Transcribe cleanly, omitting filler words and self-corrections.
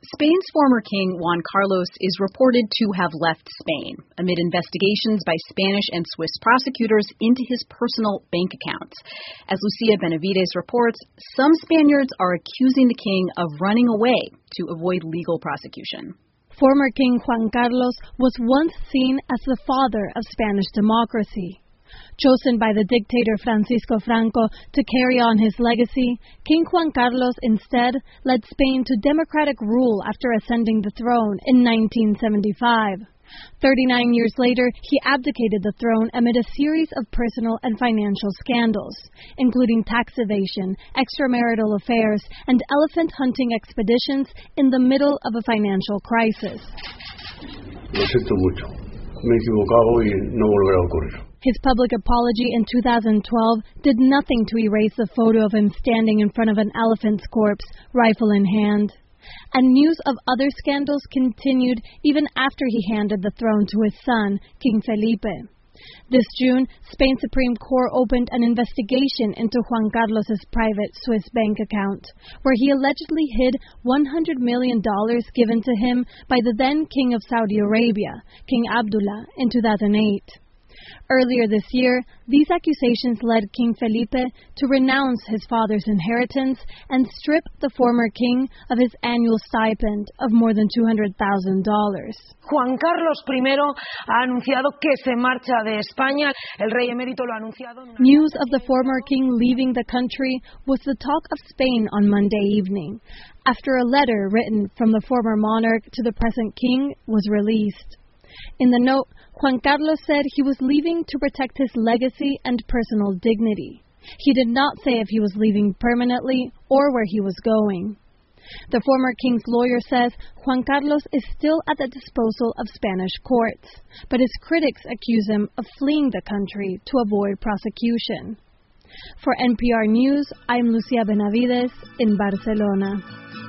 Spain's former king, Juan Carlos, is reported to have left Spain amid investigations by Spanish and Swiss prosecutors into his personal bank accounts. As Lucia Benavides reports, some Spaniards are accusing the king of running away to avoid legal prosecution. Former King Juan Carlos was once seen as the father of Spanish democracy. Chosen by the dictator Francisco Franco to carry on his legacy, King Juan Carlos instead led Spain to democratic rule after ascending the throne in 1975. 39 years later, he abdicated the throne amid a series of personal and financial scandals, including tax evasion, extramarital affairs, and elephant hunting expeditions in the middle of a financial crisis. Lo siento mucho. Me he equivocado y no volverá a ocurrir. His public apology in 2012 did nothing to erase the photo of him standing in front of an elephant's corpse, rifle in hand. And news of other scandals continued even after he handed the throne to his son, King Felipe. This June, Spain's Supreme Court opened an investigation into Juan Carlos's private Swiss bank account, where he allegedly hid $100 million given to him by the then King of Saudi Arabia, King Abdullah, in 2008. Earlier this year, these accusations led King Felipe to renounce his father's inheritance and strip the former king of his annual stipend of more than $200,000. Juan Carlos I ha anunciado que se marcha de España. El rey emérito lo ha anunciado. News of the former king leaving the country was the talk of Spain on Monday evening, after a letter written from the former monarch to the present king was released. In the note, Juan Carlos said he was leaving to protect his legacy and personal dignity. He did not say if he was leaving permanently or where he was going. The former king's lawyer says Juan Carlos is still at the disposal of Spanish courts, but his critics accuse him of fleeing the country to avoid prosecution. For NPR News, I'm Lucia Benavides in Barcelona.